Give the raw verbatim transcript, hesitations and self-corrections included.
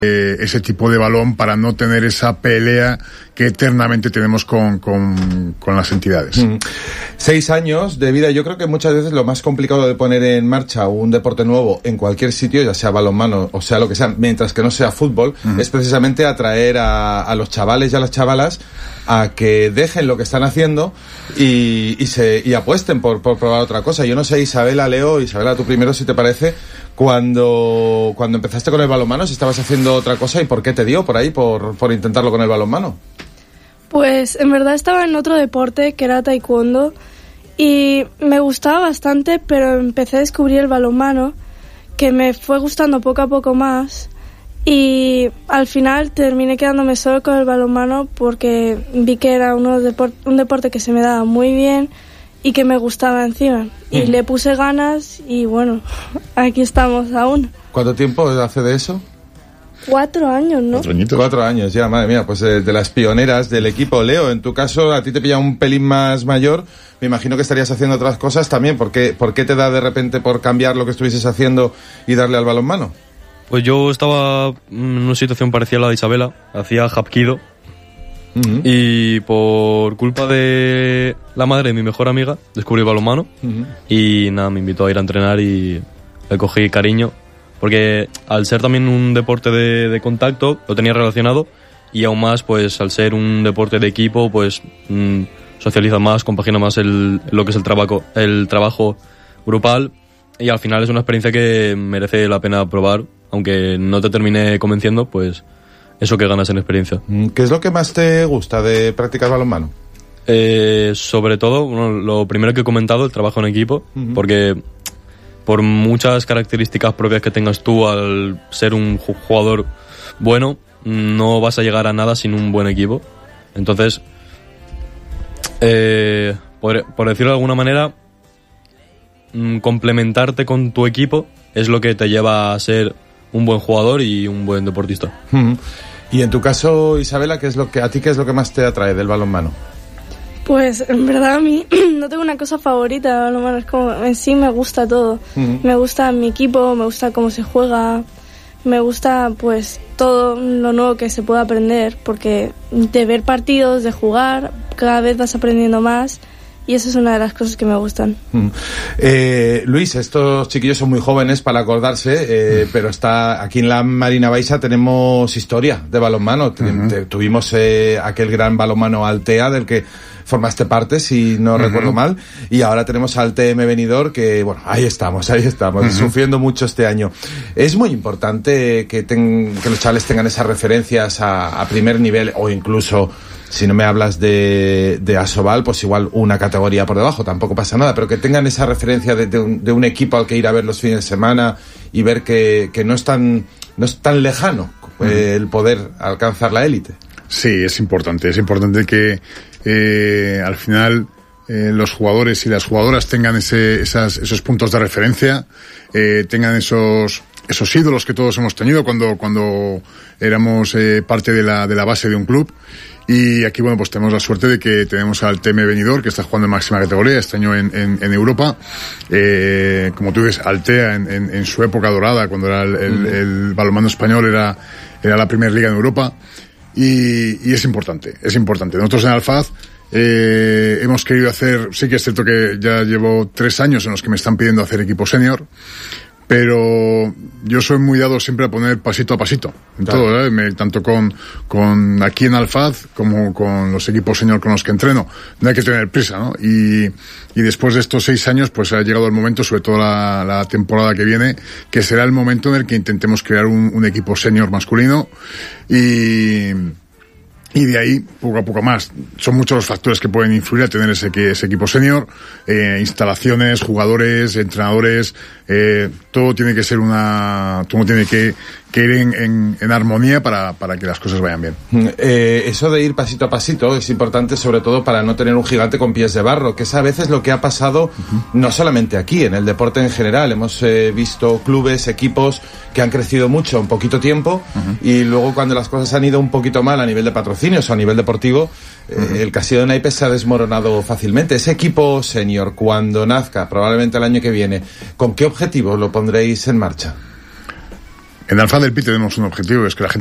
eh, ese tipo de balón para no tener esa pelea que eternamente tenemos con, con, con las entidades. Mm. Seis años de vida. Yo creo que muchas veces lo más complicado de poner en marcha un deporte nuevo en cualquier sitio, ya sea balonmano o sea lo que sea, mientras que no sea fútbol, mm. es precisamente atraer a, a los chavales y a las chavalas a que dejen lo que están haciendo y, y se y apuesten por, por probar otra cosa. Yo no sé, Isabela, Leo, Isabela, tú primero, si te parece, cuando, cuando empezaste con el balonmano, si estabas haciendo otra cosa y por qué te dio por ahí, por, por intentarlo con el balonmano. Pues en verdad estaba en otro deporte que era taekwondo y me gustaba bastante, pero empecé a descubrir el balonmano, que me fue gustando poco a poco más, y al final terminé quedándome solo con el balonmano porque vi que era uno depor- un deporte que se me daba muy bien y que me gustaba encima. Y mm. le puse ganas y bueno, aquí estamos aún. ¿Cuánto tiempo hace de eso? Cuatro años, ¿no? Cuatro añitos. Cuatro años, ya, madre mía, pues de, de las pioneras del equipo. Leo, en tu caso, a ti te pilla un pelín más mayor, me imagino que estarías haciendo otras cosas también. ¿Por qué, por qué te da de repente por cambiar lo que estuvieses haciendo y darle al balonmano? Pues yo estaba en una situación parecida a la de Isabela, hacía hapkido, uh-huh. y por culpa de la madre de mi mejor amiga, descubrí el balonmano, uh-huh. y nada, me invitó a ir a entrenar y le cogí cariño. Porque al ser también un deporte de, de contacto, lo tenía relacionado, y aún más, pues al ser un deporte de equipo, pues mmm, socializa más, compagina más el, lo que es el trabajo, el trabajo grupal, y al final es una experiencia que merece la pena probar, aunque no te termine convenciendo, pues eso que ganas en experiencia. ¿Qué es lo que más te gusta de practicar balonmano? Eh, sobre todo, bueno, lo primero que he comentado, el trabajo en equipo, uh-huh. porque por muchas características propias que tengas tú al ser un jugador bueno, no vas a llegar a nada sin un buen equipo. Entonces, eh, por, por decirlo de alguna manera, complementarte con tu equipo es lo que te lleva a ser un buen jugador y un buen deportista. Uh-huh. Y en tu caso, Isabela, ¿qué es lo que a ti qué es lo que más te atrae del balonmano? Pues en verdad a mí no tengo una cosa favorita del balonmano, es como en sí me gusta todo. Uh-huh. Me gusta mi equipo, me gusta cómo se juega, me gusta pues todo lo nuevo que se puede aprender, porque de ver partidos, de jugar, cada vez vas aprendiendo más. Y eso es una de las cosas que me gustan. Mm. Eh, Luis, estos chiquillos son muy jóvenes para acordarse, eh, mm. pero está aquí en la Marina Baixa tenemos historia de balonmano. Mm-hmm. Te, te, tuvimos eh, aquel gran balonmano Altea, del que formaste parte, si no mm-hmm. recuerdo mal, y ahora tenemos al T M Benidorm, que bueno, ahí estamos, ahí estamos, mm-hmm. sufriendo mucho este año. Es muy importante que, ten, que los chavales tengan esas referencias a, a primer nivel, o incluso, si no me hablas de, de Asobal, pues igual una categoría por debajo, tampoco pasa nada, pero que tengan esa referencia de, de, un, de un equipo al que ir a ver los fines de semana y ver que, que no es tan, no es tan lejano mm. eh, el poder alcanzar la élite. Sí, es importante, es importante que eh, al final eh, los jugadores y las jugadoras tengan ese, esas, esos puntos de referencia, eh, tengan esos esos ídolos que todos hemos tenido cuando, cuando éramos eh, parte de la, de la base de un club. Y aquí, bueno, pues tenemos la suerte de que tenemos al T M Benidorm, que está jugando en máxima categoría este año en, en, en Europa. Eh, como tú dices, Altea en, en, en su época dorada, cuando era el, el, el balonmano español, era, era la primera liga en Europa. Y, y es importante, es importante. Nosotros en Alfaz eh, hemos querido hacer, sí que es cierto que ya llevo tres años en los que me están pidiendo hacer equipo senior, pero yo soy muy dado siempre a poner pasito a pasito en claro. todo, ¿eh? Me, tanto con, con aquí en Alfaz como con los equipos senior con los que entreno. No hay que tener prisa, ¿no? Y, y después de estos seis años, pues ha llegado el momento, sobre todo la, la temporada que viene, que será el momento en el que intentemos crear un, un equipo senior masculino y... Y de ahí, poco a poco más. Son muchos los factores que pueden influir a tener ese, ese equipo senior, eh, instalaciones, jugadores, entrenadores, eh, todo tiene que ser una, todo tiene que, que ir en, en, en armonía para, para que las cosas vayan bien. Eh, eso de ir pasito a pasito es importante, sobre todo para no tener un gigante con pies de barro, que es a veces lo que ha pasado, uh-huh. no solamente aquí, en el deporte en general. Hemos eh, visto clubes, equipos que han crecido mucho en poquito tiempo, uh-huh. y luego cuando las cosas han ido un poquito mal a nivel de patrocinio o a nivel deportivo, uh-huh. eh, el Castillo de Naipes se ha desmoronado fácilmente. Ese equipo senior, cuando nazca, probablemente el año que viene, ¿con qué objetivo lo pondréis en marcha? En Alfa del Pi tenemos un objetivo, es que la gente